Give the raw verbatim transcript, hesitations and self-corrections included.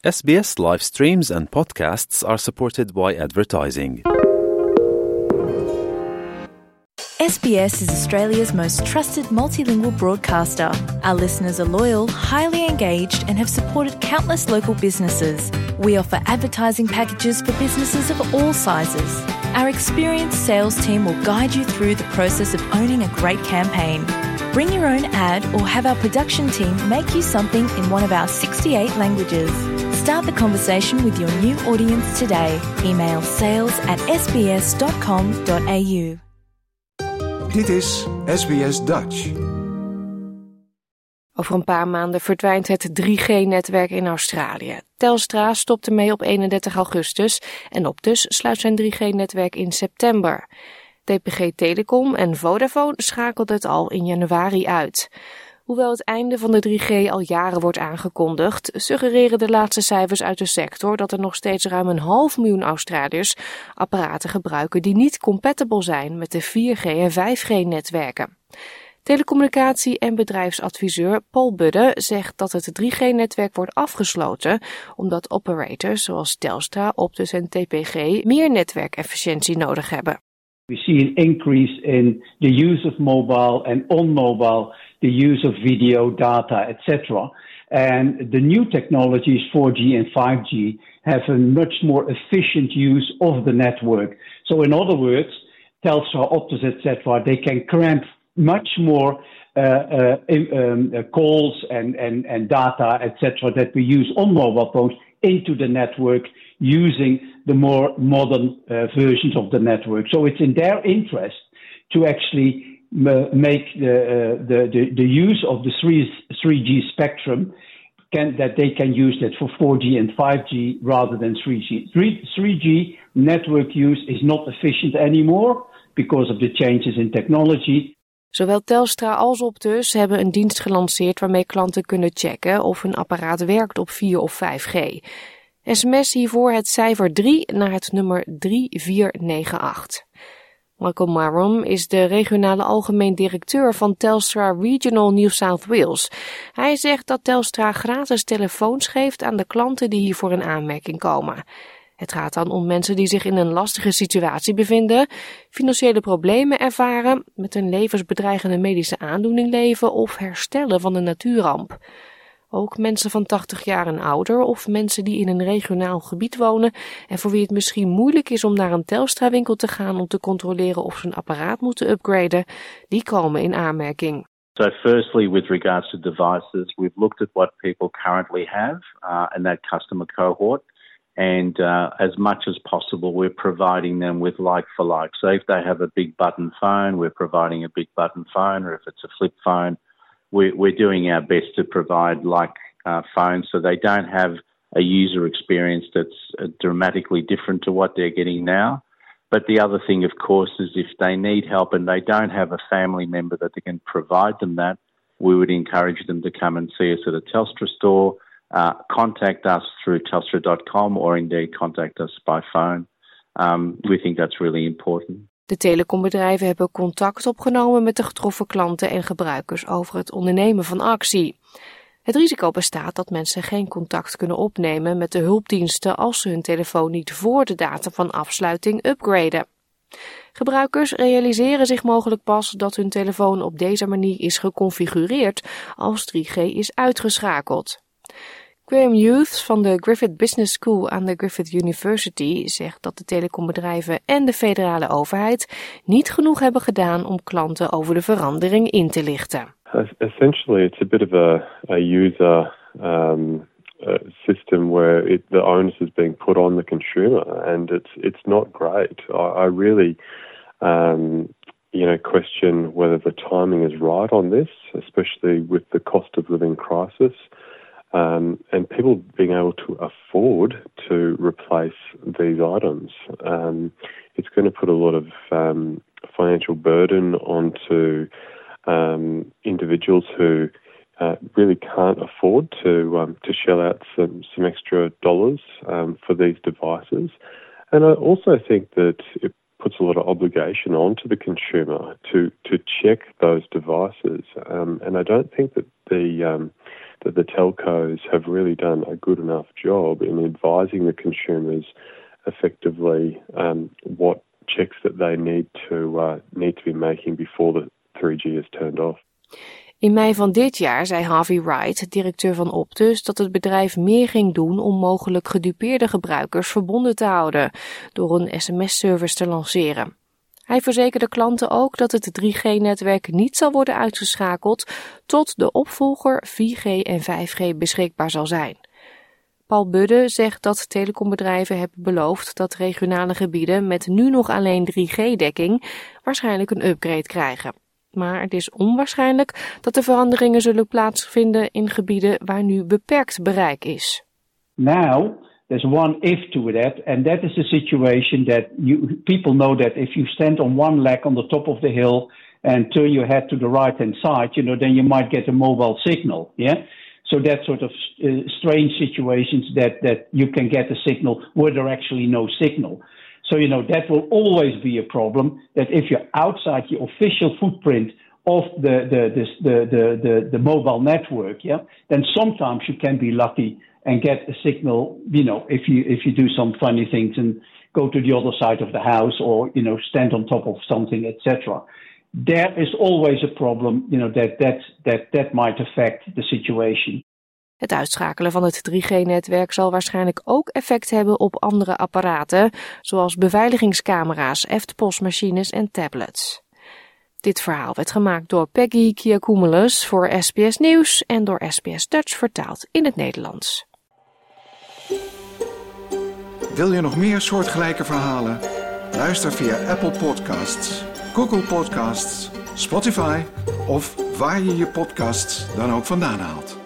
S B S live streams and podcasts are supported by advertising. S B S is Australia's most trusted multilingual broadcaster. Our listeners are loyal, highly engaged, and have supported countless local businesses. We offer advertising packages for businesses of all sizes. Our experienced sales team will guide you through the process of owning a great campaign. Bring your own ad or have our production team make you something in one of our sixty-eight languages. Start the conversation with your new audience today. Email sales at s b s dot com dot a u. Dit is S B S Dutch. Over een paar maanden verdwijnt het drie G netwerk in Australië. Telstra stopt ermee op eenendertig augustus en Optus sluit zijn drie G netwerk in september. D P G Telecom en Vodafone schakelden het al in januari uit. Hoewel het einde van de drie G al jaren wordt aangekondigd, suggereren de laatste cijfers uit de sector dat er nog steeds ruim een half miljoen Australiërs apparaten gebruiken die niet compatible zijn met de vier G en vijf G netwerken. Telecommunicatie- en bedrijfsadviseur Paul Budde zegt dat het drie G netwerk wordt afgesloten omdat operators zoals Telstra, Optus en T P G meer netwerkefficiëntie nodig hebben. We see an increase in the use of mobile and on mobile, the use of video, data, et cetera. And the new technologies, four G and five G, have a much more efficient use of the network. So in other words, Telstra, Optus, et cetera, they can cramp much more uh, uh, um, uh, calls and, and, and data, et cetera, that we use on mobile phones into the network using the more modern uh, versions of the network. So it's in their interest to actually m- make the, uh, the, the, the use of the three G spectrum can, that they can use that for four G and five G rather than three G. three G network use is not efficient anymore because of the changes in technology. Zowel Telstra als Optus hebben een dienst gelanceerd waarmee klanten kunnen checken of hun apparaat werkt op vier of vijf G. Sms hiervoor het cijfer drie naar het nummer drie vier negen acht. Michael Marum is de regionale algemeen directeur van Telstra Regional New South Wales. Hij zegt dat Telstra gratis telefoons geeft aan de klanten die hiervoor in aanmerking komen. Het gaat dan om mensen die zich in een lastige situatie bevinden, financiële problemen ervaren, met een levensbedreigende medische aandoening leven of herstellen van een natuurramp. Ook mensen van tachtig jaar en ouder of mensen die in een regionaal gebied wonen en voor wie het misschien moeilijk is om naar een Telstra-winkel te gaan om te controleren of ze een apparaat moeten upgraden, die komen in aanmerking. So firstly, with regards to devices, we've looked at what people currently have uh, in that customer cohort. And uh, as much as possible, we're providing them with like for like. So if they have a big button phone, we're providing a big button phone, or if it's a flip phone, we're, we're doing our best to provide like uh, phones so they don't have a user experience that's uh, dramatically different to what they're getting now. But the other thing, of course, is if they need help and they don't have a family member that they can provide them that, we would encourage them to come and see us at a Telstra store. Uh, contact us through telstra dot com or indeed contact us by phone. Um, we think that's really important. De telecombedrijven hebben contact opgenomen met de getroffen klanten en gebruikers over het ondernemen van actie. Het risico bestaat dat mensen geen contact kunnen opnemen met de hulpdiensten als ze hun telefoon niet voor de datum van afsluiting upgraden. Gebruikers realiseren zich mogelijk pas dat hun telefoon op deze manier is geconfigureerd als drie G is uitgeschakeld. Graham Hughes van de Griffith Business School aan de Griffith University zegt dat de telecombedrijven en de federale overheid niet genoeg hebben gedaan om klanten over de verandering in te lichten. Essentially, it's a bit of a, a user um, a system where it, the onus is being put on the consumer, and it's it's not great. I, I really, um, you know, question whether the timing is right on this, especially with the cost of living crisis. Um, and people being able to afford to replace these items. Um, it's going to put a lot of um, financial burden onto um, individuals who uh, really can't afford to um, to shell out some, some extra dollars um, for these devices. And I also think that it puts a lot of obligation onto the consumer to, to check those devices. Um, and I don't think that the... Um, that the telcos have really done a good enough job in advising the consumers effectively um, what checks that they need to uh, need to be making before the three G is turned off. In mei van dit jaar zei Harvey Wright, directeur van Optus, dat het bedrijf meer ging doen om mogelijk gedupeerde gebruikers verbonden te houden door een sms-service te lanceren. Hij verzekerde klanten ook dat het drie G-netwerk niet zal worden uitgeschakeld tot de opvolger vier G en vijf G beschikbaar zal zijn. Paul Budde zegt dat telecombedrijven hebben beloofd dat regionale gebieden met nu nog alleen drie G-dekking waarschijnlijk een upgrade krijgen. Maar het is onwaarschijnlijk dat de veranderingen zullen plaatsvinden in gebieden waar nu beperkt bereik is. Now, there's one if to that, and that is the situation that you people know that if you stand on one leg on the top of the hill and turn your head to the right-hand side, you know, then you might get a mobile signal, yeah? So that sort of uh, strange situations that, that you can get a signal where there actually no signal. So, you know, that will always be a problem, that if you're outside your official footprint of the, the, the, the, the, the, the mobile network, yeah, then sometimes you can be lucky and get a signal, you know, if you, if you do some funny things and go to the other side of the house or, you know, stand on top of something, et cetera. There is always a problem, you know, that, that, that, that might affect the situation. Het uitschakelen van het drie G-netwerk zal waarschijnlijk ook effect hebben op andere apparaten, zoals beveiligingscamera's, F T P O S-machines en tablets. Dit verhaal werd gemaakt door Peggy Kiakoumoulos voor S B S Nieuws en door S B S Dutch vertaald in het Nederlands. Wil je nog meer soortgelijke verhalen? Luister via Apple Podcasts, Google Podcasts, Spotify of waar je je podcasts dan ook vandaan haalt.